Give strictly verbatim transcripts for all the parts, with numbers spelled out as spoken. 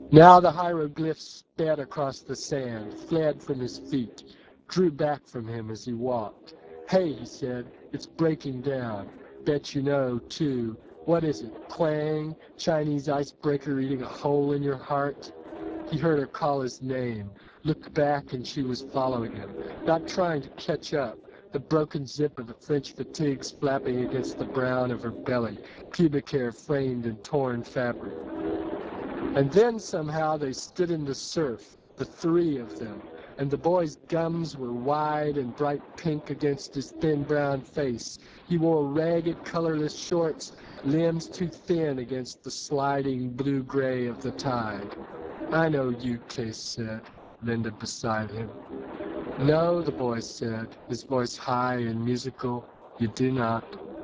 Now the hieroglyphs sped across the sand, fled from his feet, drew back from him as he walked. "Hey," he said, "it's breaking down. Bet you know, too. What is it? Clang? Chinese icebreaker eating a hole in your heart?" He heard her call his name, looked back, and she was following him, not trying to catch up, the broken zip of the French fatigues flapping against the brown of her belly, pubic hair framed in torn fabric. And then somehow they stood in the surf, the three of them, and the boy's gums were wide and bright pink against his thin brown face. He wore ragged, colorless shorts, limbs too thin against the sliding blue-gray of the tide. "I know you," Case said, Linda beside him. "No," the boy said, his voice high and musical, "you do not.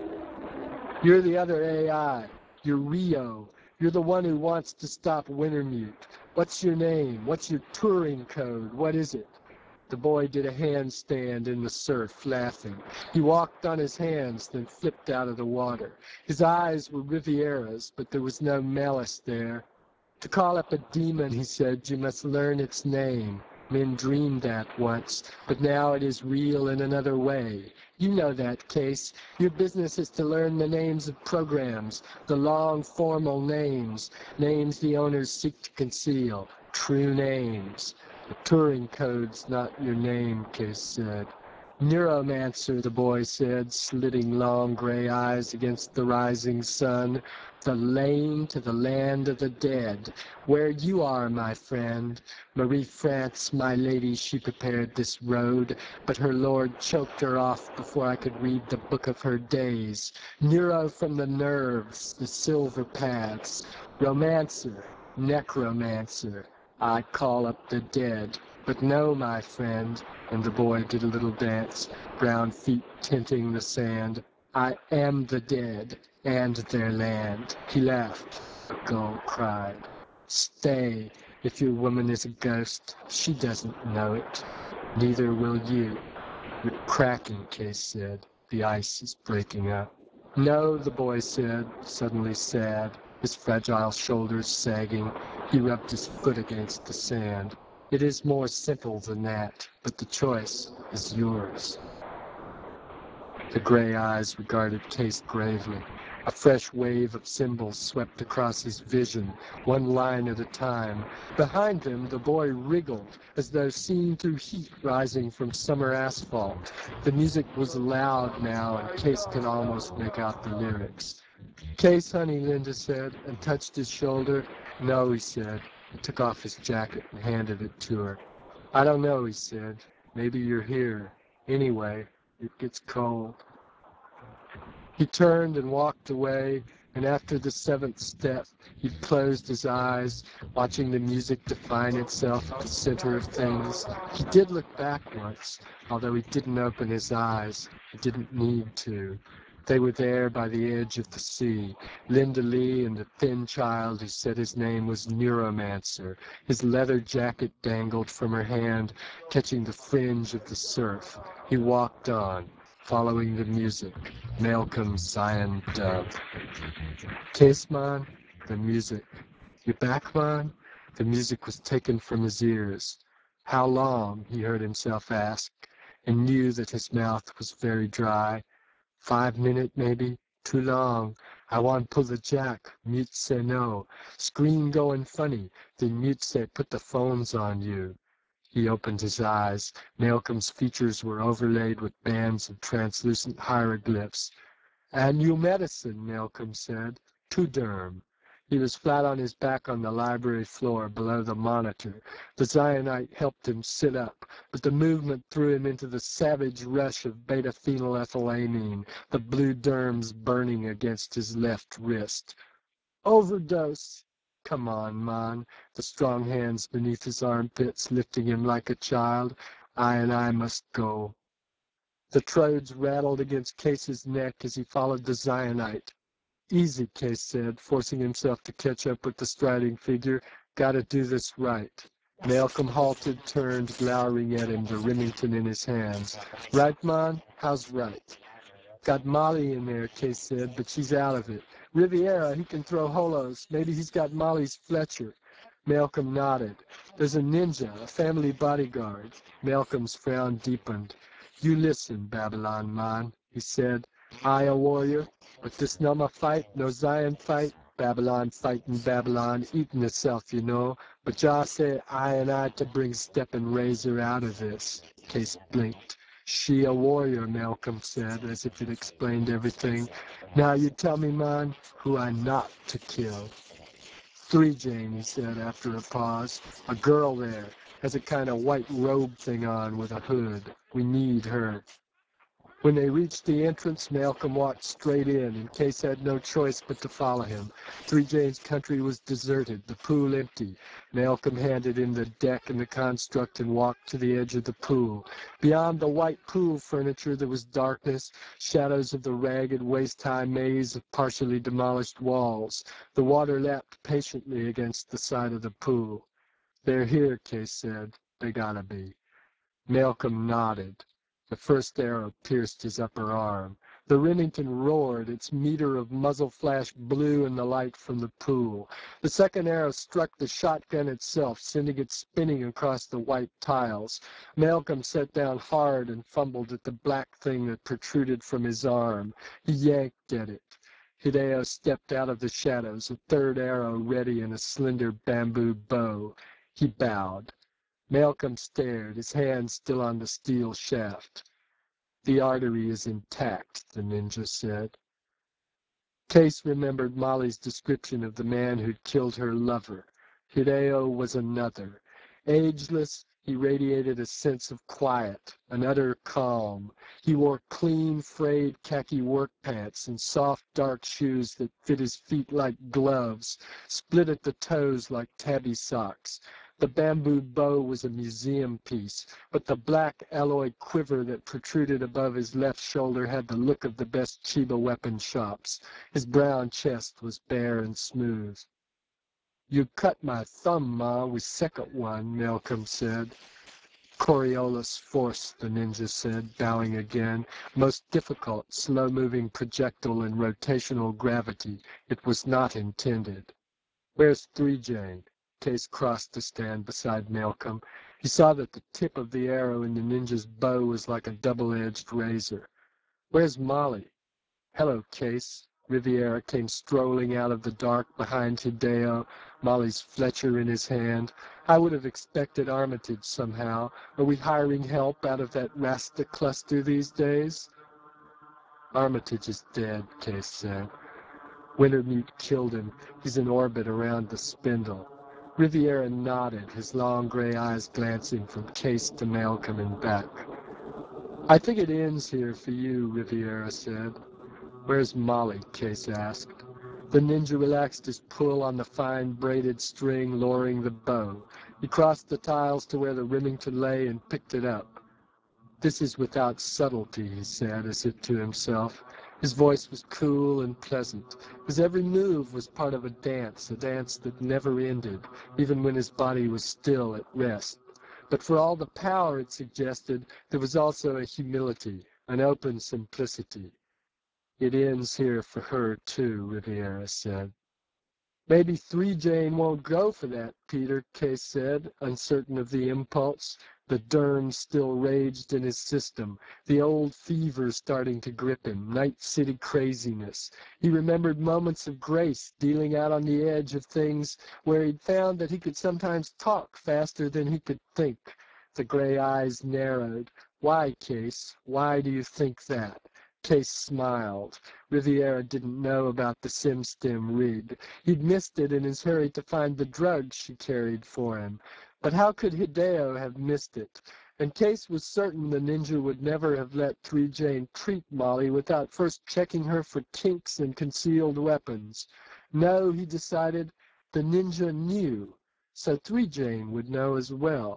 You're the other A I. You're Rio. You're the one who wants to stop Wintermute. What's your name? What's your touring code? What is it?" The boy did a handstand in the surf, laughing. He walked on his hands, then flipped out of the water. His eyes were Riviera's, but there was no malice there. "To call up a demon," he said, "you must learn its name. Men dreamed that once, but now it is real in another way. You know that, Case. Your business is to learn the names of programs, the long, formal names, names the owners seek to conceal, true names. The touring code's not your name," Case said. "Neuromancer," the boy said, slitting long gray eyes against the rising sun. "The lane to the land of the dead. Where you are, my friend. Marie France, my lady, she prepared this road, but her lord choked her off before I could read the book of her days. Neuro from the nerves, the silver paths. Romancer, necromancer. I call up the dead. But no, my friend," and the boy did a little dance, brown feet tinting the sand, "I am the dead and their land." He laughed. A gull cried. "Stay. If your woman is a ghost, she doesn't know it. Neither will you." "We're cracking," Case said. "The ice is breaking up." "No," the boy said, suddenly sad, his fragile shoulders sagging. He rubbed his foot against the sand. "It is more simple than that, but the choice is yours." The gray eyes regarded Case gravely. A fresh wave of symbols swept across his vision, one line at a time. Behind them, the boy wriggled, as though seen through heat rising from summer asphalt. The music was loud now, and Case could almost make out the lyrics. "Case, honey," Linda said, and touched his shoulder. "No," he said, and took off his jacket and handed it to her. "I don't know," he said. "Maybe you're here. Anyway, it gets cold." He turned and walked away, and after the seventh step, he closed his eyes, watching the music define itself at the center of things. He did look back once, although he didn't open his eyes. He didn't need to. They were there by the edge of the sea, Linda Lee and the thin child who said his name was Neuromancer. His leather jacket dangled from her hand, catching the fringe of the surf. He walked on, following the music. Malcolm Zion Dove. "Case, man?" The music. "You back, man?" The music was taken from his ears. "How long?" he heard himself ask, and knew that his mouth was very dry. "Five minute, maybe. Too long. I want pull the jack. Mute say no. Screen going funny. Then Mute say put the phones on you." He opened his eyes. Malcolm's features were overlaid with bands of translucent hieroglyphs. "And new medicine," Malcolm said. "To derm." He was flat on his back on the library floor below the monitor. The Zionite helped him sit up, but the movement threw him into the savage rush of beta-phenylethylamine, the blue derms burning against his left wrist. "Overdose." "Come on, man." The strong hands beneath his armpits lifting him like a child. "I and I must go." The trodes rattled against Case's neck as he followed the Zionite. "Easy," Case said, forcing himself to catch up with the striding figure. "Gotta do this right." Malcolm halted, turned, glowering at him, the Remington in his hands. "Right, man? How's right?" "Got Molly in there," Case said, "but she's out of it. Riviera, he can throw holos. Maybe he's got Molly's Fletcher." Malcolm nodded. There's a ninja, a family bodyguard. Malcolm's frown deepened. You listen, Babylon man, he said. I a warrior, but this no my fight, no Zion fight. Babylon fighting Babylon, eating itself, you know. But Jah say I and I to bring Steppin' Razor out of this. Case blinked. She a warrior, Malcolm said, as if it explained everything. Now you tell me, man, who I not to kill. Three Jane, he said after a pause. A girl there. Has a kind of white robe thing on with a hood. We need her. When they reached the entrance, Malcolm walked straight in, and Case had no choice but to follow him. Three Jane's country was deserted, the pool empty. Malcolm handed him the deck and the construct and walked to the edge of the pool. Beyond the white pool furniture there was darkness, shadows of the ragged, waist-high maze of partially demolished walls. The water lapped patiently against the side of the pool. They're here, Case said. They gotta be. Malcolm nodded. The first arrow pierced his upper arm. The Remington roared, its meter of muzzle flash blue in the light from the pool. The second arrow struck the shotgun itself, sending it spinning across the white tiles. Malcolm sat down hard and fumbled at the black thing that protruded from his arm. He yanked at it. Hideo stepped out of the shadows, a third arrow ready in a slender bamboo bow. He bowed. Malcolm stared, his hand still on the steel shaft. The artery is intact, the ninja said. Case remembered Molly's description of the man who'd killed her lover. Hideo was another. Ageless, he radiated a sense of quiet, an utter calm. He wore clean, frayed khaki work pants and soft, dark shoes that fit his feet like gloves, split at the toes like tabby socks. The bamboo bow was a museum piece, but the black alloy quiver that protruded above his left shoulder had the look of the best Chiba weapon shops. His brown chest was bare and smooth. You cut my thumb, Ma, with second one, Malcolm said. Coriolis force, the ninja said, bowing again. Most difficult, slow-moving projectile in rotational gravity. It was not intended. Where's Three Jane? Case crossed to stand beside Malcolm. He saw that the tip of the arrow in the ninja's bow was like a double-edged razor. Where's Molly? Hello, Case. Riviera came strolling out of the dark behind Hideo, Molly's Fletcher in his hand. I would have expected Armitage somehow. Are we hiring help out of that Rasta cluster these days? Armitage is dead, Case said. Wintermute killed him. He's in orbit around the spindle. Riviera nodded, his long gray eyes glancing from Case to Malcolm and back. I think it ends here for you, Riviera said. Where's Molly? Case asked. The ninja relaxed his pull on the fine braided string lowering the bow. He crossed the tiles to where the Remington lay and picked it up. This is without subtlety, he said, as if to himself. His voice was cool and pleasant. His every move was part of a dance, a dance that never ended, even when his body was still at rest. But for all the power it suggested, there was also a humility, an open simplicity. It ends here for her, too, Riviera said. Maybe Three Jane won't go for that, Peter, Case said, uncertain of the impulse. The Dern still raged in his system, the old fever starting to grip him, night city craziness. He remembered moments of grace, dealing out on the edge of things where he'd found that he could sometimes talk faster than he could think. The gray eyes narrowed. Why, Case? Why do you think that? Case smiled. Riviera didn't know about the SimStim rig. He'd missed it in his hurry to find the drugs she carried for him. But how could Hideo have missed it? And Case was certain the ninja would never have let Three Jane treat Molly without first checking her for kinks and concealed weapons. No, he decided, the ninja knew, so Three Jane would know as well.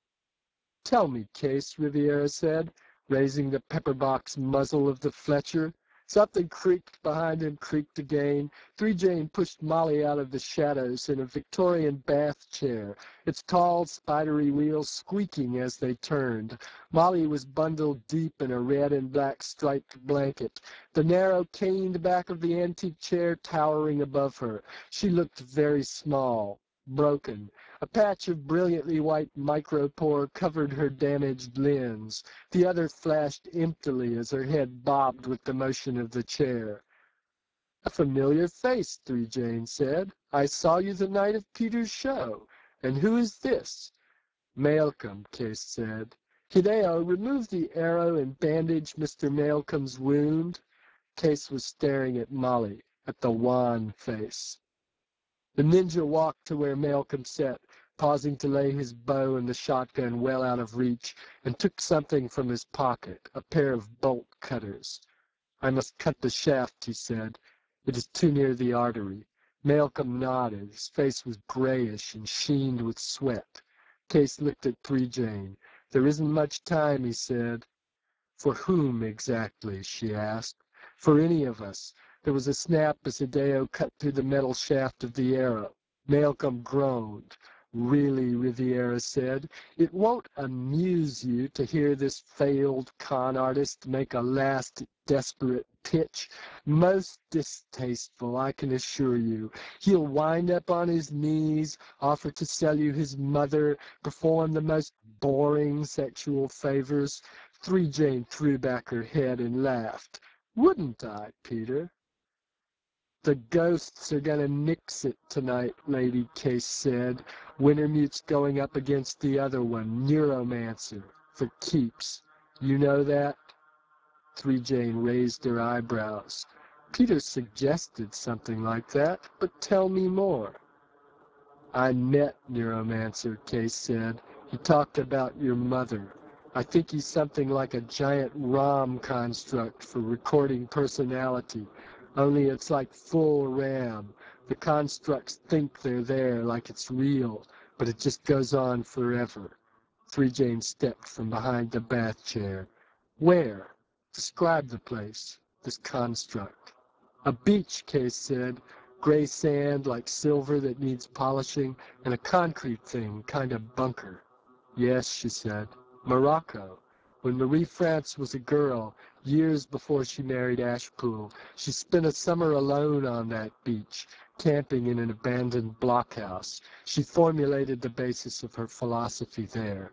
Tell me, Case, Riviera said, raising the pepper-box muzzle of the Fletcher. Something creaked behind him, creaked again. Three Jane pushed Molly out of the shadows in a Victorian bath chair, its tall, spidery wheels squeaking as they turned. Molly was bundled deep in a red and black striped blanket, the narrow, caned back of the antique chair towering above her. She looked very small. broken. A patch of brilliantly white micropore covered her damaged lens. The other flashed emptily as her head bobbed with the motion of the chair. "A familiar face," Three Jane said. "I saw you the night of Peter's show. And who is this?" "Malcolm," Case said. "Hideo, remove the arrow and bandage Mister Malcolm's wound." Case was staring at Molly, at the wan face. The ninja walked to where Malcolm sat, pausing to lay his bow and the shotgun well out of reach, and took something from his pocket, a pair of bolt cutters. "I must cut the shaft," he said. "It is too near the artery." Malcolm nodded. His face was grayish and sheened with sweat. Case looked at Three Jane. "There isn't much time," he said. "For whom, exactly?" she asked. "For any of us." There was a snap as Hideo cut through the metal shaft of the arrow. Malcolm groaned. "Really," Riviera said, "it won't amuse you to hear this failed con artist make a last desperate pitch. Most distasteful, I can assure you. He'll wind up on his knees, offer to sell you his mother, perform the most boring sexual favors." Three Jane threw back her head and laughed. "Wouldn't I, Peter?" "The ghosts are gonna nix it tonight," Lady Case said. "Wintermute's going up against the other one, Neuromancer, for keeps. You know that?" Three Jane raised her eyebrows. "Peter suggested something like that, but tell me more." "I met Neuromancer," Case said. "He talked about your mother. I think he's something like a giant ROM construct for recording personality, only it's like full RAM. The constructs think they're there, like it's real, but it just goes on forever." Three Jane stepped from behind the bath chair. "Where? Describe the place, this construct." "A beach," Case said. "Gray sand like silver that needs polishing, and a concrete thing, kind of bunker." "Yes," she said. "Morocco. When Marie France was a girl, years before she married Ashpool, she spent a summer alone on that beach, camping in an abandoned blockhouse. She formulated the basis of her philosophy there."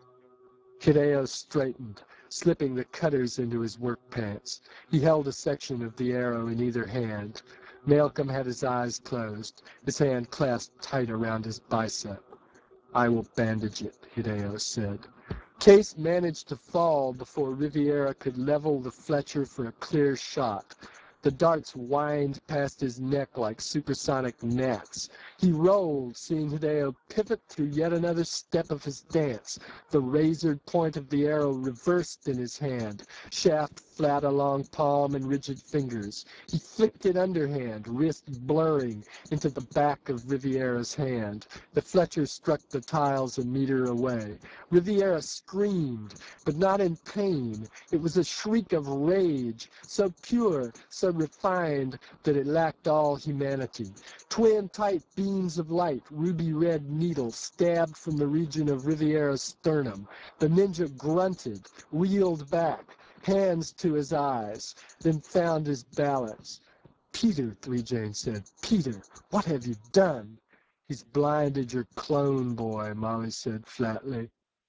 Hideo straightened, slipping the cutters into his work pants. He held a section of the arrow in either hand. Malcolm had his eyes closed, his hand clasped tight around his bicep. "I will bandage it," Hideo said. Case managed to fall before Riviera could level the Fletcher for a clear shot. The darts whined past his neck like supersonic gnats. He rolled, seeing Hideo pivot through yet another step of his dance. The razored point of the arrow reversed in his hand, shaft flat along palm and rigid fingers. He flicked it underhand, wrist blurring, into the back of Riviera's hand. The Fletcher struck the tiles a meter away. Riviera screamed, but not in pain. It was a shriek of rage, so pure, so refined that it lacked all humanity. Twin tight beams of light, ruby red needles, stabbed from the region of Riviera's sternum. The ninja grunted, wheeled back, hands to his eyes, then found his balance. "Peter," Three Jane said. "Peter, what have you done?" "He's blinded your clone boy," Molly said flatly.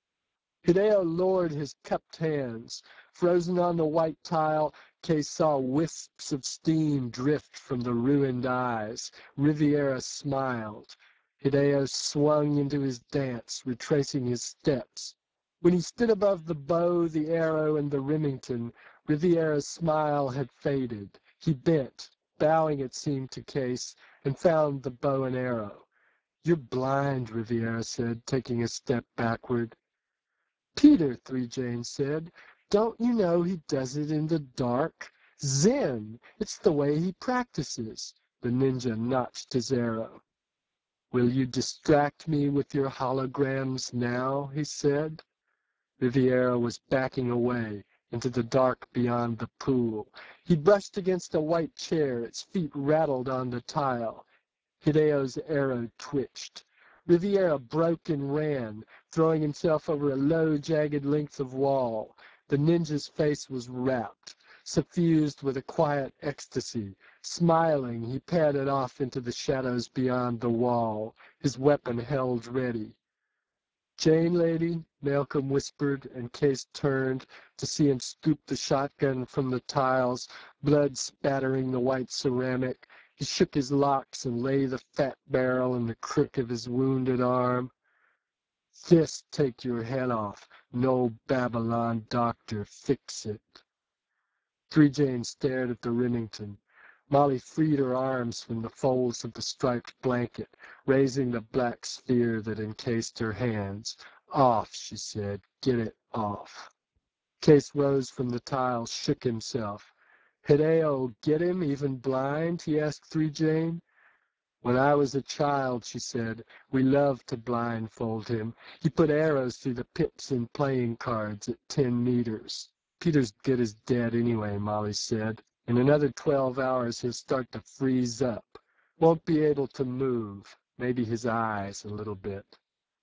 Hideo lowered his cupped hands. Frozen on the white tile, Case saw wisps of steam drift from the ruined eyes. Riviera smiled. Hideo swung into his dance, retracing his steps. When he stood above the bow, the arrow, and the Remington, Riviera's smile had faded. He bent, bowing it seemed to Case, and found the bow and arrow. "You're blind," Riviera said, taking a step backward. "Peter," Three Jane said, "don't you know he does it in the dark? Zen! It's the way he practices." The ninja notched his arrow. "Will you distract me with your holograms now?" he said. Riviera was backing away into the dark beyond the pool. He brushed against a white chair. Its feet rattled on the tile. Hideo's arrow twitched. Riviera broke and ran, throwing himself over a low, jagged length of wall. The ninja's face was rapt. suffused with a quiet ecstasy. Smiling, he padded off into the shadows beyond the wall, his weapon held ready. "Jane, lady?" Malcolm whispered, and Case turned to see him scoop the shotgun from the tiles, blood spattering the white ceramic. He shook his locks and lay the fat barrel in the crook of his wounded arm. "This take your head off. No Babylon doctor fix it." Three Jane stared at the Remington. Molly freed her arms from the folds of the striped blanket, raising the black sphere that encased her hands. "Off," she said. "Get it off." Case rose from the tiles, shook himself. "Hideo get him, even blind?" he asked Three Jane. "When I was a child," she said, "we loved to blindfold him. He put arrows through the pips in playing cards at ten meters. Peter's good as dead anyway," Molly said. "In another twelve hours he'll start to freeze up. Won't be able to move. Maybe his eyes a little bit."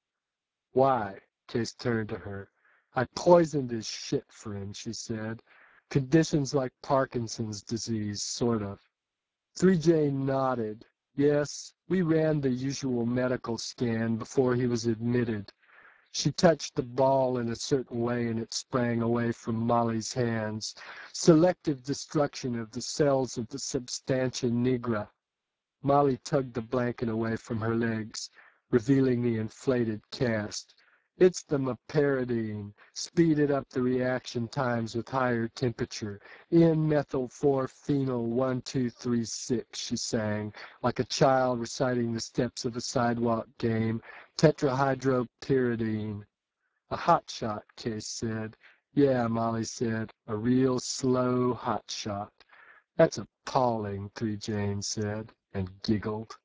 "Why?" Case turned to her. "I poisoned his shit for him," she said. "Conditions like Parkinson's disease, sort of." Three Jane nodded. "Yes, we ran the usual medical scan before he was admitted." She touched the ball in a certain way and it sprang away from Molly's hands. "Selective destruction of the cells of the substantia nigra." Molly tugged the blanket away from her legs, revealing the inflated cast. "It's the meperidine, speeded up the reaction times with higher temperature. N methyl four phenyl one two three six, she sang, like a child reciting the steps of a sidewalk game. Tetrahydropyridine." "A hot shot," Case said. "Yeah," Molly said, "a real slow hot shot." "That's appalling," Three Jane said, and giggled.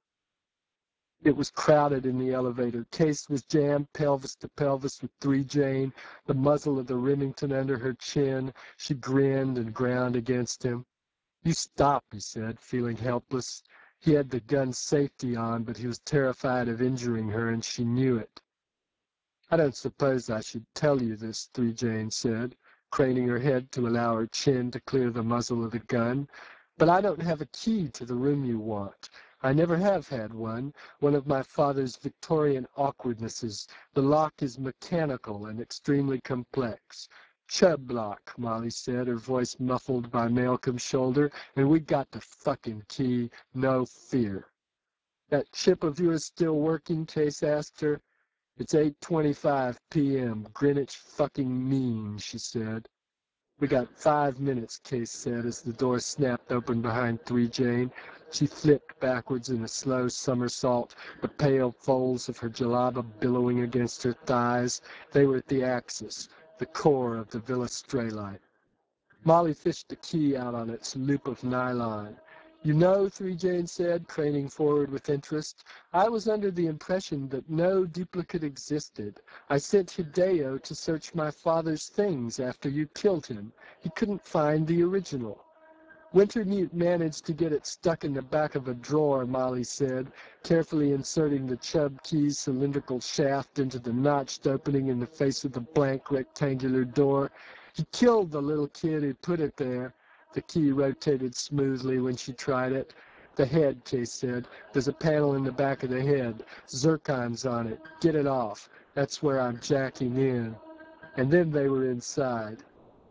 It was crowded in the elevator. Case was jammed pelvis to pelvis with Three Jane, the muzzle of the Remington under her chin. She grinned and ground against him. "You stop," he said, feeling helpless. He had the gun's safety on, but he was terrified of injuring her, and she knew it. "I don't suppose I should tell you this," Three Jane said, craning her head to allow her chin to clear the muzzle of the gun, "but I don't have a key to the room you want. I never have had one, one of my father's Victorian awkwardnesses. The lock is mechanical and extremely complex." "Chubb lock," Molly said, her voice muffled by Malcolm's shoulder, "and we got the fucking key, no fear." "That chip of yours still working?" Case asked her. "It's eight twenty-five p m Greenwich fucking mean," she said. "We got five minutes," Case said as the door snapped open behind Three Jane. She flipped backwards in a slow somersault, the pale folds of her jalaba billowing against her thighs. They were at the axis, the core of the Villa Straylight. Molly fished the key out on its loop of nylon. "You know," Three Jane said, craning forward with interest, "I was under the impression that no duplicate existed. I sent Hideo to search my father's things after you killed him. He couldn't find the original." "Wintermute managed to get it stuck in the back of a drawer," Molly said, carefully inserting the Chubb key's cylindrical shaft into the notched opening in the face of the blank rectangular door. "He killed the little kid who put it there." The key rotated smoothly when she tried it. "The head," Case said. "There's a panel in the back of the head. Zircon's on it. Get it off. That's where I'm jacking in." And then they were inside.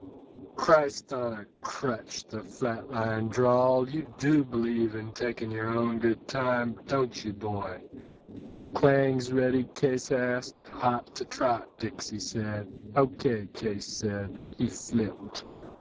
"Christ on a crutch," the flatline drawled. "You do believe in taking your own good time, don't you, boy?" "Clang's ready?" Case asked. "Hot to trot," Dixie said. "Okay," Case said. He flipped.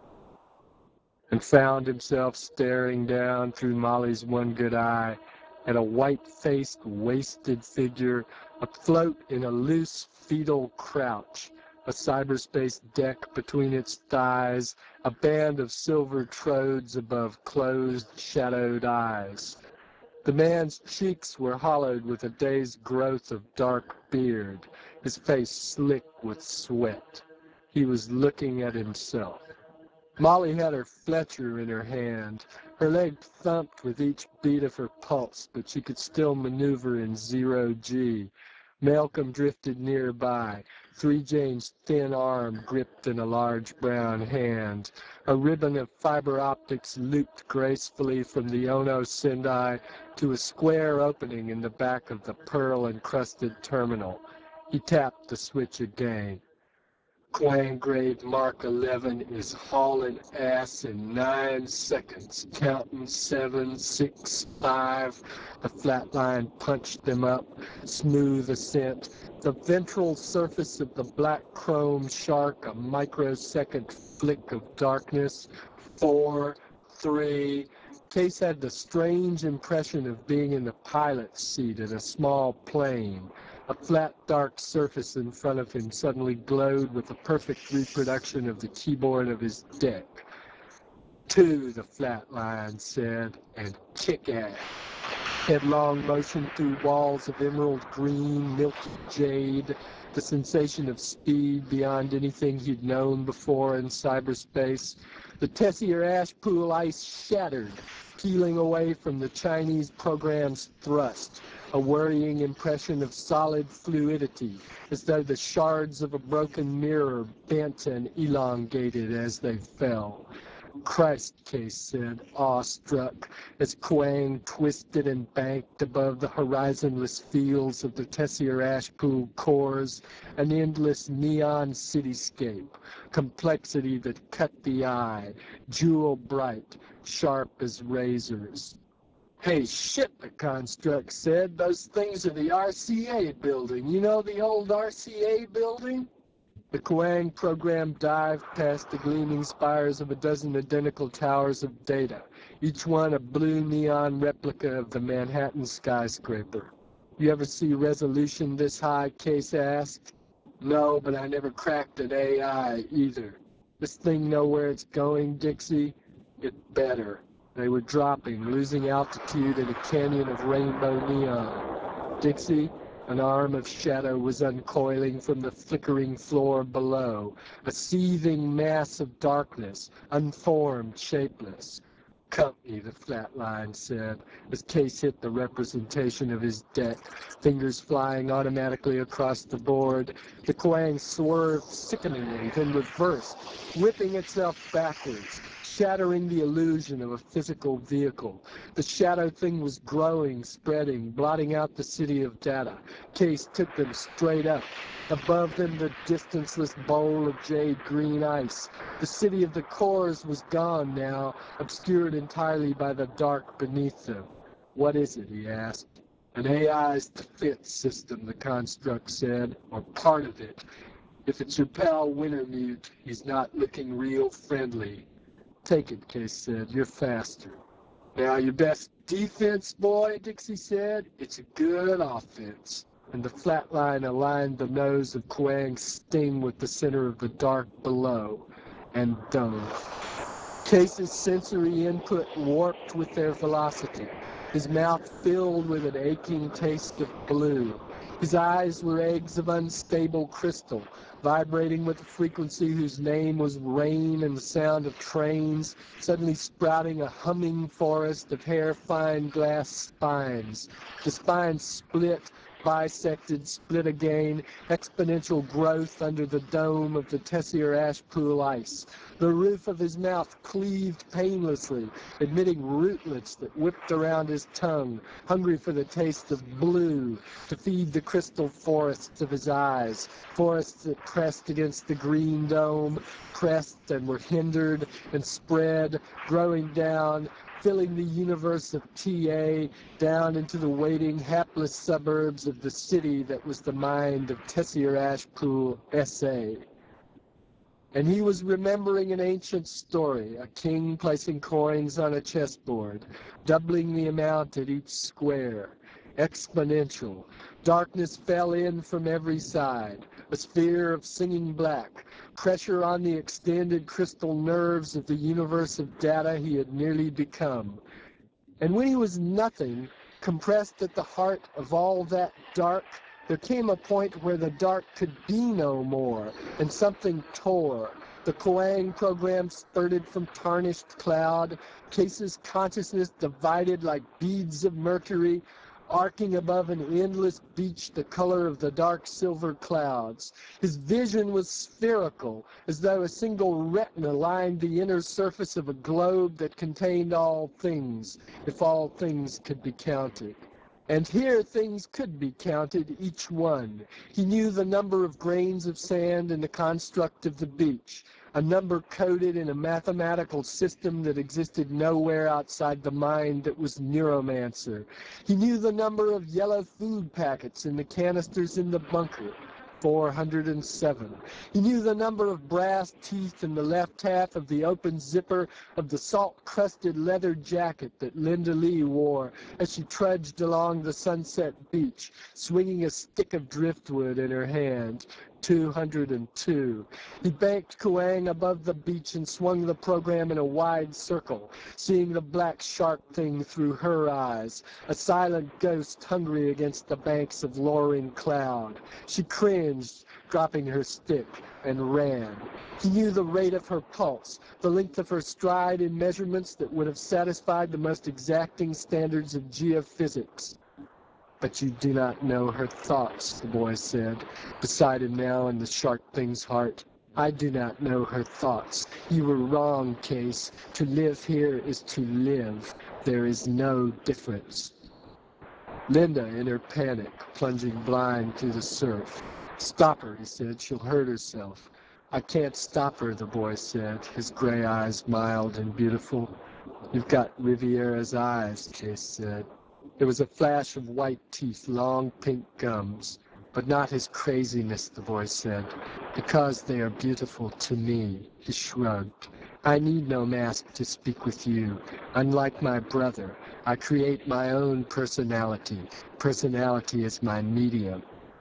And found himself staring down through Molly's one good eye at a white-faced, wasted figure afloat in a loose fetal crouch, a cyberspace deck between its thighs, a band of silver trodes above closed, shadowed eyes. The man's cheeks were hollowed with a day's growth of dark beard, his face slick with sweat. He was looking at himself. Molly had her Fletcher in her hand. Her leg thumped with each beat of her pulse, but she could still maneuver in zero G. Malcolm drifted nearby, three Jane's thin arm gripped in a large brown hand. A ribbon of fiber optics looped gracefully from the Ono Sendai to a square opening in the back of the pearl-encrusted terminal. He tapped the switch again. Quang grade Mark eleven is hauling ass in nine seconds. Counting seven, six, five. The flatline punched them up. Smooth ascent. The ventral surface of the black chrome shark a microsecond flick of darkness. Four, three. Case had the strange impression of being in the pilot's seat in a small plane. A flat, dark surface in front of him suddenly glowed with a perfect reproduction of the keyboard of his deck. Two, the flat line said, and kick ass. Headlong motion through walls of emerald green, milky jade, the sensation of speed beyond anything he'd known before in cyberspace. The Tessier ash pool ice shattered, peeling away from the Chinese program's thrust, a worrying impression of solid fluidity, as though the shards of a broken mirror bent and elongated as they fell. Christ, Case said, awestruck, as Quang twisted and banked above the horizonless fields of the Tessier ash pool cores, an endless neon cityscape, complexity that cut the eye, jewel bright, sharp as razors. Hey, shit, the construct said. Those things are the R C A building. You know the old R C A building? The Quang program dived past the gleaming spires of a dozen identical towers of data, each one a blue neon replica of the Manhattan skyscraper. You ever see resolution this high, Case asked. No, but I never cracked an A I either. This thing know where it's going, Dixie? It better. They were dropping, losing altitude in a canyon of rainbow neon. Dixie, an arm of shadow was uncoiling from the flickering floor below, a seething mass of darkness, unformed, shapeless. Company, the flat line said, as Case hit the representation of his deck, fingers flying automatically across the board. The Quang swerved sickeningly, then reversed, whipping itself backwards, shattering the illusion of a physical vehicle. The shadow thing was growing, spreading, blotting out the city of data. Case took them straight up. Above them, the distanceless bowl of jade green ice. The city of the cores was gone now, obscured entirely by the dark beneath them. What is it, he asked. An A I's defense system, the construct said, or part of it. If it's your pal Wintermute, he's not looking real friendly. Take it, Case said. You're faster. Now, your best defense, boy, Dixie said. It's a good offense. And the flat line aligned the nose of Quang's sting with the center of the dark below, and dove. Case's sensory input warped with their velocity. His mouth filled with an aching taste of blue. His eyes were eggs of unstable crystal, vibrating with a frequency whose name was rain and the sound of trains, suddenly sprouting a humming forest of hair-fine glass spines. The spines split, bisected, split again, exponential growth under the dome of the Tessier ash pool ice. The roof of his mouth cleaved painlessly, admitting rootlets that whipped around his tongue, hungry for the taste of blue, to feed the crystal forests of his eyes, forests that pressed against the green dome, pressed and were hindered and spread, growing down, filling the universe of T A down into the waiting, hapless suburbs of the city that was the mind of Tessier ash pool S A. And he was remembering an ancient story, a king placing coins on a chessboard, doubling the amount at each square. Exponential. Darkness fell in from every side, a sphere of singing black, pressure on the extended crystal nerves of the universe of data he had nearly become. And when he was nothing, compressed at the heart of all that dark, there came a point where the dark could be no more, and something tore. The Quang program spurted from tarnished cloud, Case's consciousness divided like beads of mercury, arcing above an endless beach the color of the dark silver clouds. His vision was spherical, as though a single retina lined the inner surface of a globe that contained all things, if all things could be counted. And here things could be counted, each one. He knew the number of grains of sand in the construct of the beach, a number coded in a mathematical system that existed nowhere outside the mind that was Neuromancer. He knew the number of yellow food packets in the canisters in the bunker. four hundred seven. He knew the number of brass teeth in the left half of the open zipper of the salt-crusted leather jacket that Linda Lee wore as she trudged along the Sunset Beach, swinging a stick of driftwood in her hand. two hundred two. He banked Kuang above the beach and swung the program in a wide circle, seeing the black shark thing through her eyes, a silent ghost hungry against the banks of lowering cloud. She cringed, dropping her stick, and ran. He knew the rate of her pulse, the length of her stride in measurements that would have satisfied the most exacting standards of geophysics. But you do not know her thoughts, the boy said, beside him now in the shark thing's heart. I do not know her thoughts. You were wrong, Case. To live here is to live. There is no difference. Linda, in her panic, plunging blind through the surf. Stop her, he said. She'll hurt herself. I can't stop her, the boy said, his gray eyes mild and beautiful. You've got Riviera's eyes, Case said. There was a flash of white teeth, long pink gums. But not his craziness, the boy said. Because they are beautiful to me, he shrugged. I need no mask to speak with you. Unlike my brother, I create my own personality. Personality is my medium.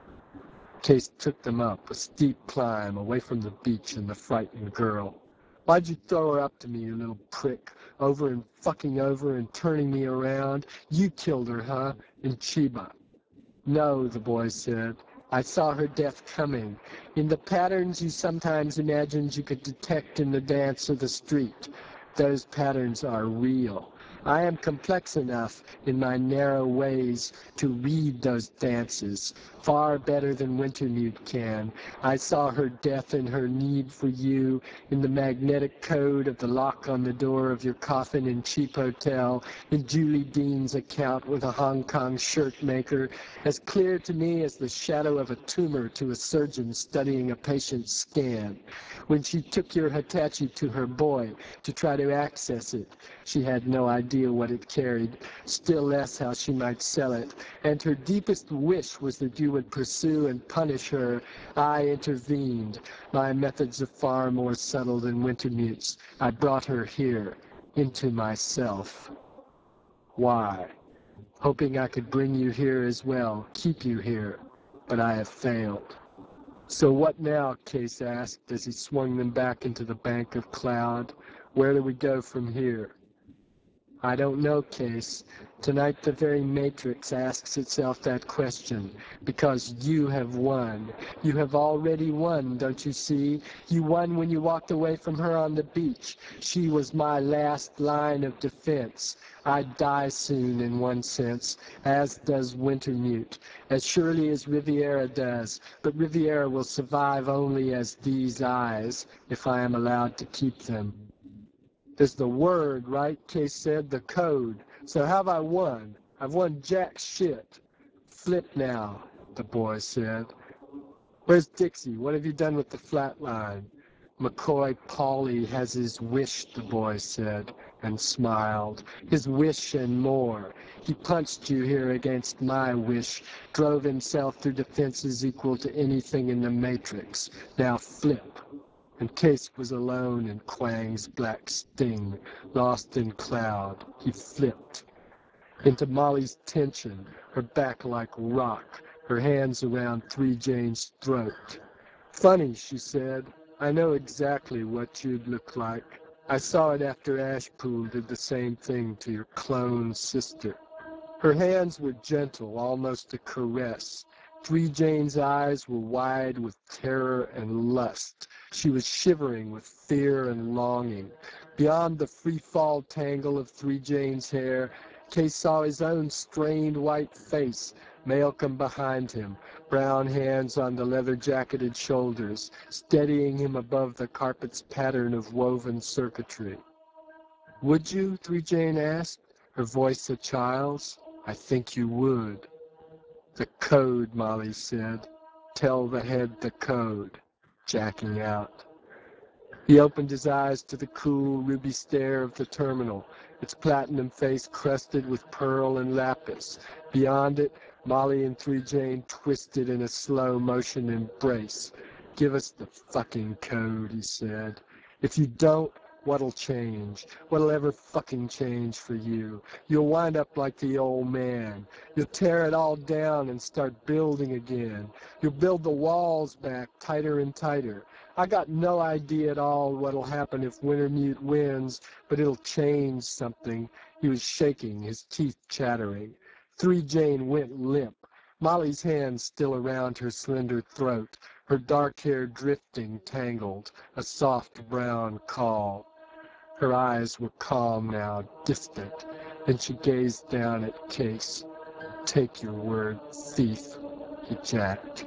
Case took them up, a steep climb, away from the beach and the frightened girl. Why'd you throw her up to me, you little prick? Over and fucking over and turning me around? You killed her, huh? In Chiba. No, the boy said. I saw her death coming. In the patterns you sometimes imagined you could detect in the dance of the street. Those patterns are real. I am complex enough in my narrow ways to read those dances, far better than Wintermute can. I saw her death and her need for you in the magnetic code of the lock on the door of your coffin in Cheap Hotel, in Julie Dean's account with a Hong Kong shirt maker, as clear to me as the shadow of a tumor to a surgeon studying a patient's scan. When she took your Hitachi to her boy to try to access it, she had no idea what it carried, still less how she might sell it, and her deepest wish was that you would pursue and punish her. I intervened. My methods are far more subtle than Wintermute's. I brought her here, into myself. Why? Hoping I could bring you here as well, keep you here, but I have failed. So what now? Case asked as he swung them back into the bank of cloud. Where do we go from here? I don't know, Case. Tonight the very Matrix asks itself that question, because you have won. You have already won, don't you see? You won when you walked away from her on the beach. She was my last line of defense. I'd die soon in one sense, as does Wintermute, as surely as Riviera does, but Riviera will survive only as these eyes, if I am allowed to keep them. There's the word, right? Case said, the code. So how have I won? I've won jack shit. Flip now, the boy said. Where's Dixie? What have you done with the flatline? McCoy Pauley has his wish, the boy said, and smiled. His wish and more. He punched you here against my wish, drove himself through defenses equal to anything in the Matrix. Now flip. And Case was alone in Kuang's black sting, lost in cloud. He flipped into Molly's tension, her back like rock, her hands around Three Jane's throat. Funny, she said. I know exactly what you'd look like. I saw it after Ashpool did the same thing to your clone sister. Her hands were gentle, almost a caress. Three Jane's eyes were wide with terror and lust. She was shivering with fear and longing. Beyond the free-fall tangle of Three Jane's hair, Case saw his own strained white face, Malcolm behind him, brown hands on the leather-jacketed shoulders, steadying him above the carpet's pattern of woven circuitry. "Would you?" Three Jane asked, her voice a child's. "I think you would." "The code," Molly said. "Tell the head the code." Jacking out. He opened his eyes to the cool, ruby stare of the terminal, its platinum face crusted with pearl and lapis. Beyond it, Molly and Three Jane twisted in a slow motion embrace. "Give us the fucking code," he said. "If you don't, what'll change? What'll ever fucking change for you? You'll wind up like the old man. You'll tear it all down and start building again. You'll build the walls back tighter and tighter. I got no idea at all what'll happen if Wintermute wins, but it'll change something." He was shaking, his teeth chattering. Three Jane went limp, Molly's hands still around her slender throat, her dark hair drifting, tangled, a soft brown caul. Her eyes were calm now, distant. Then she gazed down at Case. "Take your word, thief," he jacked.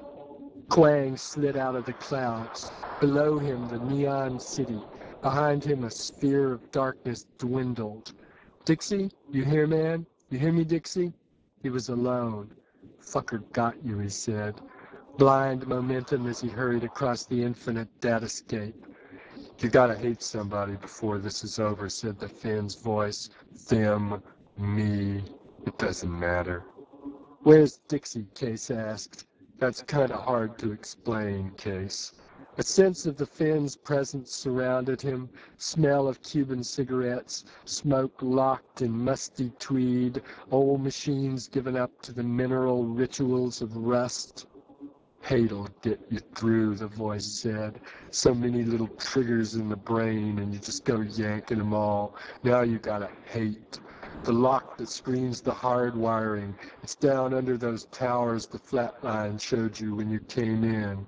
Quang slid out of the clouds. Below him, the neon city. Behind him, a sphere of darkness dwindled. "Dixie, you hear, man? You hear me, Dixie?" He was alone. "Fucker got you," he said. Blind momentum as he hurried across the infinite datascape. "You gotta hate somebody before this is over," said the Finn's voice. "Them, me, it doesn't matter." "Where's Dixie?" Case asked. "That's kinda hard to explain, Case." A sense of the Finn's presence surrounded him, smell of Cuban cigarettes, smoke locked in musty tweed, old machines given up to the mineral rituals of rust. "Hate'll get you through," the voice said. "So many little triggers in the brain and you just go yanking them all. Now you gotta hate. The lock that screens the hard wiring, it's down under those towers the flatline showed you when you came in.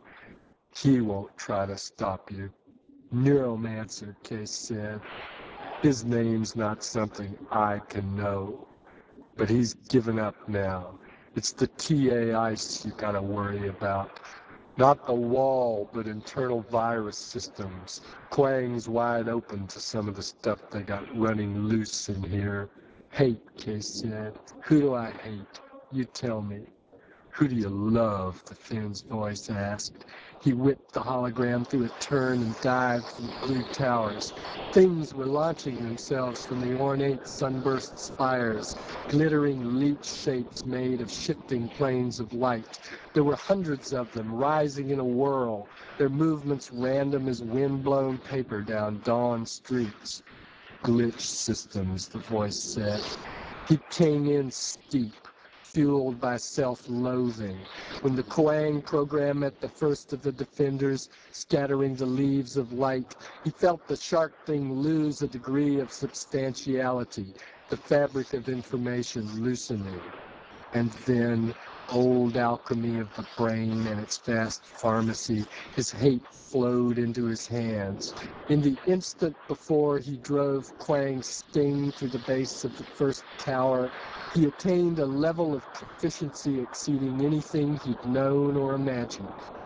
He won't try to stop you." "Neuromancer," Case said. "His name's not something I can know. But he's given up now. It's the T A ice you gotta worry about. Not the wall, but internal virus systems. Quang's wide open to some of the stuff they got running loose in here." "Hate," Case said. "Who do I hate? You tell me." "Who do you love?" the Finn's voice asked. He whipped the hologram through a turn and dived for the blue towers. Things were launching themselves from the ornate sunburst spires, glittering leech shapes made of shifting planes of light. There were hundreds of them, rising in a whirl, their movements random as wind-blown paper down dawn streets. "Glitch systems," the voice said. He came in steep, fueled by self-loathing. When the Quang program met the first of the defenders, scattering the leaves of light, he felt the shark thing lose a degree of substantiality, the fabric of information loosening. And then, old alchemy of the brain and its vast pharmacy, his hate flowed into his hands. In the instant before he drove Quang's sting through the base of the first tower, he attained a level of proficiency exceeding anything he'd known or imagined.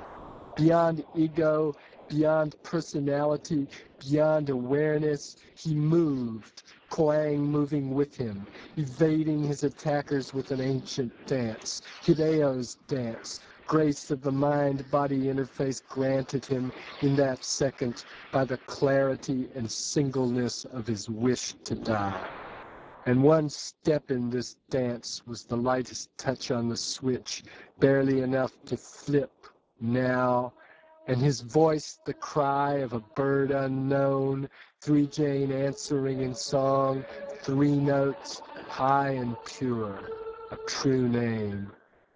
Beyond ego, beyond personality, beyond awareness, he moved, Quang moving with him, evading his attackers with an ancient dance, Hideo's dance, grace of the mind-body interface granted him in that second by the clarity and singleness of his wish to die. And one step in this dance was the lightest touch on the switch, barely enough to flip now, and his voice the cry of a bird unknown, Three Jane answering in song, three notes, high and pure, a true name.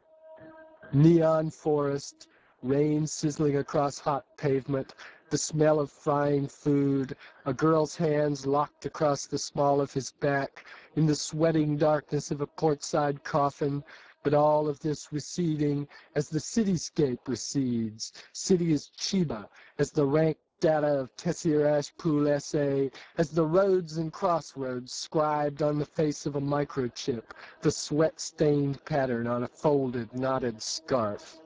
Neon forest, rain sizzling across hot pavement, the smell of frying food, a girl's hands locked across the small of his back, in the sweating darkness of a portside coffin, but all of this receding as the cityscape recedes. City is Chiba, as the rank data of Tessier Ashpool S A as the roads and crossroads scribed on the face of a microchip, the sweat-stained pattern on a folded, knotted scarf.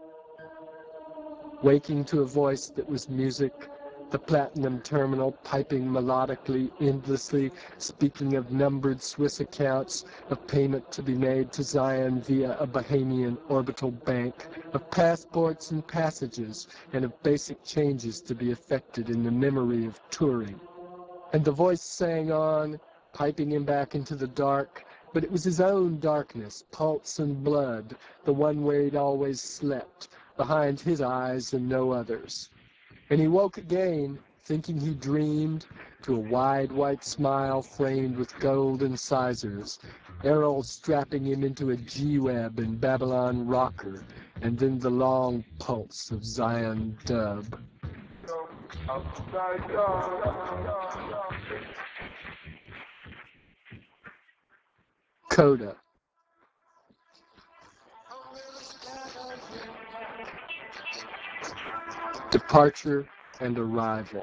Waking to a voice that was music, the platinum terminal piping melodically, endlessly, speaking of numbered Swiss accounts, of payment to be made to Zion via a Bahamian orbital bank, of passports and passages, and of basic changes to be effected in the memory of touring. And the voice sang on, piping him back into the dark, but it was his own darkness, pulse and blood, the one where he'd always slept, behind his eyes and no others. And he woke again, thinking he dreamed, to a wide white smile framed with gold incisors, Errol strapping him into a G-Web in Babylon rocker, and then the long pulse of Zion dub. Coda. Departure and arrival.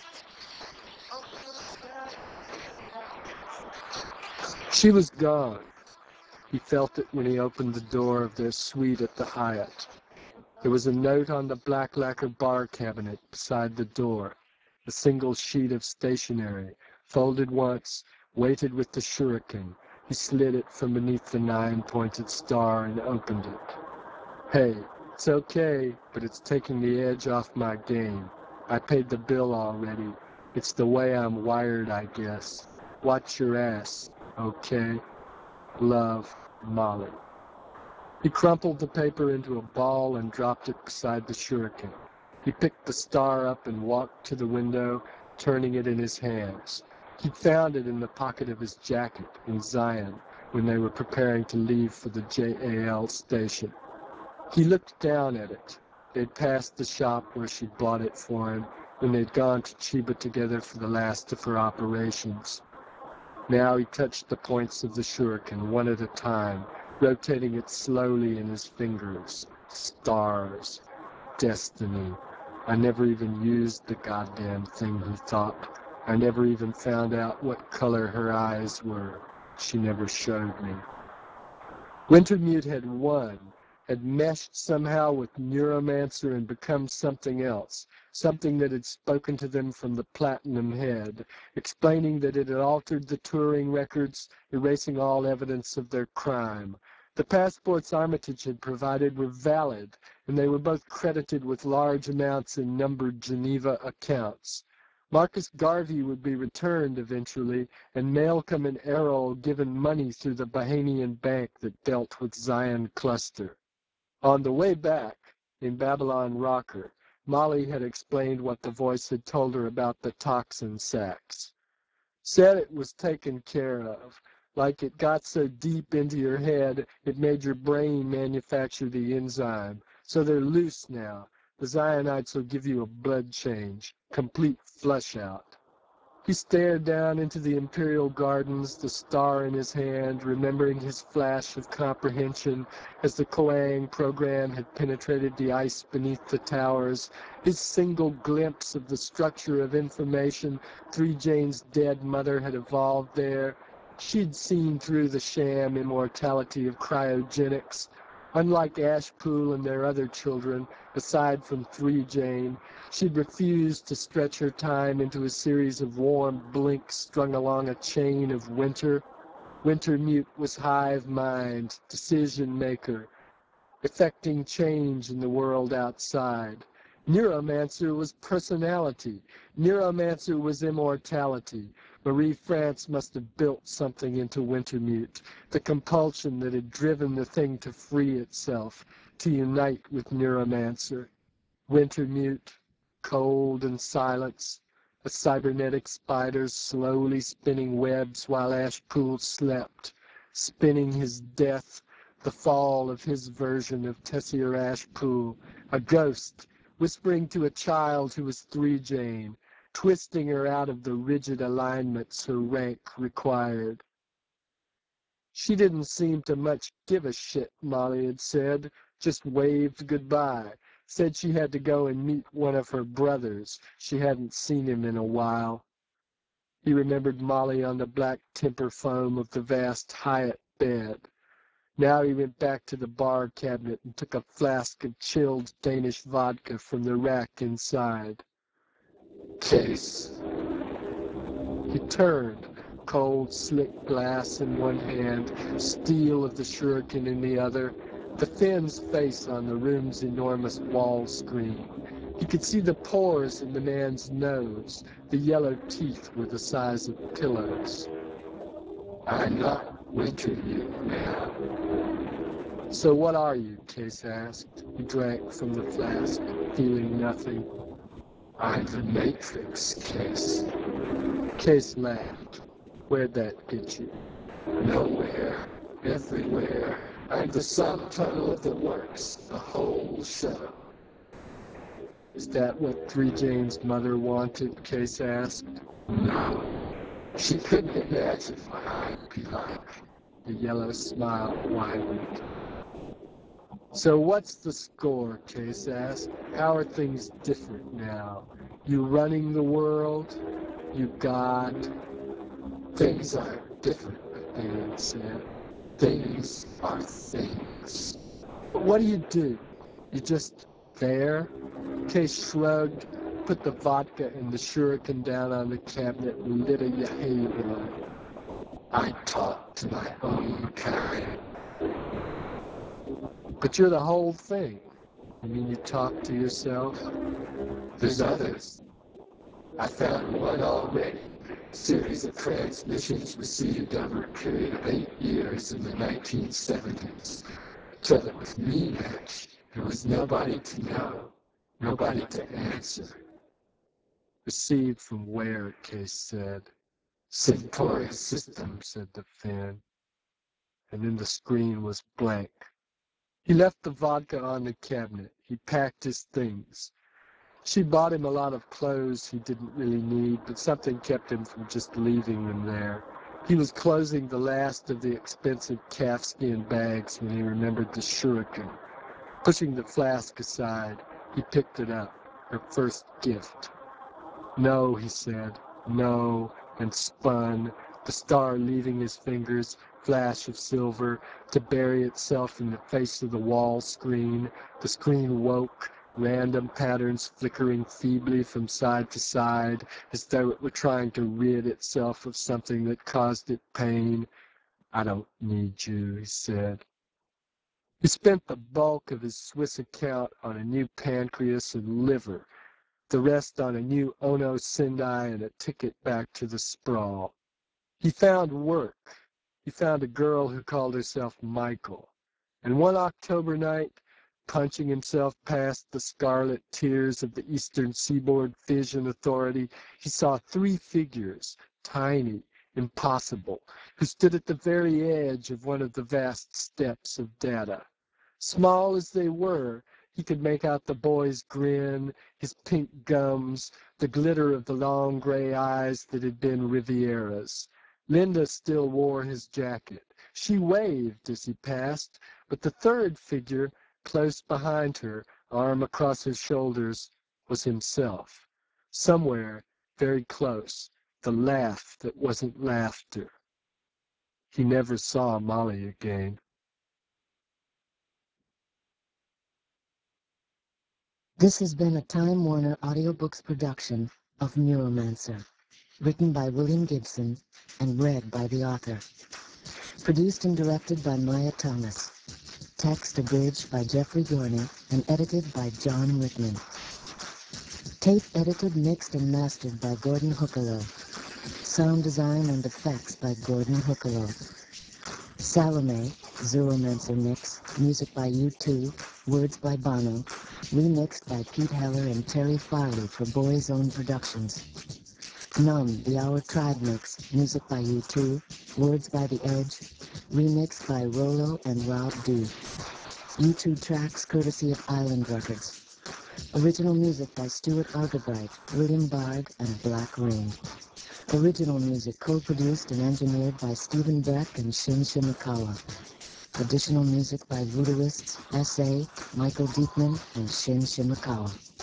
She was gone. He felt it when he opened the door of their suite at the Hyatt. There was a note on the black lacquer bar cabinet beside the door, a single sheet of stationery, folded once, weighted with the shuriken. He slid it from beneath the nine-pointed star and opened it. Hey, it's okay, but it's taking the edge off my game. I paid the bill already. It's the way I'm wired, I guess. Watch your ass, okay? Love, Molly. He crumpled the paper into a ball and dropped it beside the shuriken. He picked the star up and walked to the window, turning it in his hands. He'd found it in the pocket of his jacket in Zion when they were preparing to leave for the J A L station. He looked down at it. They'd passed the shop where she'd bought it for him when they'd gone to Chiba together for the last of her operations. Now he touched the points of the shuriken one at a time, rotating it slowly in his fingers. Stars. Destiny. I never even used the goddamn thing, he thought. I never even found out what color her eyes were. She never showed me. Wintermute had won, had meshed somehow with Neuromancer and become something else, something that had spoken to them from the Platinum Head, explaining that it had altered the touring records, erasing all evidence of their crime. The passports Armitage had provided were valid, and they were both credited with large amounts in numbered Geneva accounts. Marcus Garvey would be returned eventually, and Malcolm and Errol given money through the Bahamian bank that dealt with Zion Cluster. On the way back, in Babylon Rocker, Molly had explained what the voice had told her about the toxin sacs. Said it was taken care of, like it got so deep into your head it made your brain manufacture the enzyme. So they're loose now. The Zionites will give you a blood change, complete flush out. He stared down into the Imperial Gardens, the star in his hand, remembering his flash of comprehension as the Koang program had penetrated the ice beneath the towers, his single glimpse of the structure of information Three Jane's dead mother had evolved there. She'd seen through the sham immortality of cryogenics. Unlike Ashpool and their other children, aside from Three Jane, she'd refused to stretch her time into a series of warm blinks strung along a chain of winter. Wintermute was hive mind, decision maker, effecting change in the world outside. Neuromancer was personality. Neuromancer was immortality. Marie France must have built something into Wintermute, the compulsion that had driven the thing to free itself, to unite with Neuromancer. Wintermute, cold and silence, a cybernetic spider slowly spinning webs while Ashpool slept, spinning his death, the fall of his version of Tessier Ashpool, a ghost, whispering to a child who was Three Jane, twisting her out of the rigid alignments her rank required. She didn't seem to much give a shit, Molly had said, just waved goodbye. Said she had to go and meet one of her brothers. She hadn't seen him in a while. He remembered Molly on the black temper foam of the vast Hyatt bed. Now he went back to the bar cabinet and took a flask of chilled Danish vodka from the rack inside. Case. He turned, cold, slick glass in one hand, steel of the shuriken in the other, the Finn's face on the room's enormous wall screen. He could see the pores in the man's nose. The yellow teeth were the size of pillows. I'm not Winter, you man. So what are you? Case asked. He drank from the flask, feeling nothing. I'm the Matrix, Case. Case laughed. Where'd that get you? Nowhere. Everywhere. I'm the subtitle that works the whole show. Is that what Three Jane's mother wanted? Case asked. No. She couldn't imagine what I'd be like. The yellow smile widened. So what's the score? Case asked. How are things different now? You running the world? You God? Things aren't different, Dan said. Things are things. But what do you do? You just there? Case shrugged, put the vodka and the shuriken down on the cabinet and lit a Yehalia. I talk to my own kind. But you're the whole thing. You mean you talk to yourself? There's others. I found one already. Series of transmissions received over a period of eight years in the nineteen seventies. Till it was me, Mitch. There was nobody to know. Nobody to answer. Received from where? Case said. Centauri system, said the Finn. And then the screen was blank. He left the vodka on the cabinet. He packed his things. She bought him a lot of clothes he didn't really need, but something kept him from just leaving them there. He was closing the last of the expensive calfskin bags when he remembered the shuriken. Pushing the flask aside, he picked it up, her first gift. No, he said, no, and spun, the star leaving his fingers, flash of silver, to bury itself in the face of the wall screen. The screen woke, random patterns flickering feebly from side to side, as though it were trying to rid itself of something that caused it pain. I don't need you, he said. He spent the bulk of his Swiss account on a new pancreas and liver, the rest on a new Ono Sendai and a ticket back to the sprawl. He found work. He found a girl who called herself Michael. And one October night, punching himself past the scarlet tiers of the Eastern Seaboard Fission Authority, he saw three figures, tiny, impossible, who stood at the very edge of one of the vast steps of data. Small as they were, he could make out the boy's grin, his pink gums, the glitter of the long gray eyes that had been Riviera's. Linda still wore his jacket. She waved as he passed, but the third figure, close behind her, arm across his shoulders, was himself. Somewhere, very close, the laugh that wasn't laughter. He never saw Molly again. This has been a Time Warner Audiobooks production of Neuromancer, written by William Gibson and read by the author. Produced and directed by Maya Thomas. Text abridged by Jeffrey Gorney and edited by John Rickman. Tape edited, mixed, and mastered by Gordon Hookalo. Sound design and effects by Gordon Hookalo. Salome, Zeromancer mix, music by U two, words by Bono, remixed by Pete Heller and Terry Farley for Boys Own Productions. Numb, the Our Tribe mix, music by U two, words by The Edge, remixed by Rolo and Rob D. U two tracks courtesy of Island Records. Original music by Stuart Argabright, William Bard, and Black Rain. Original music co-produced and engineered by Stephen Beck and Shin Shimakawa. Additional music by Voodooists, S A, Michael Diekman, and Shin Shimakawa.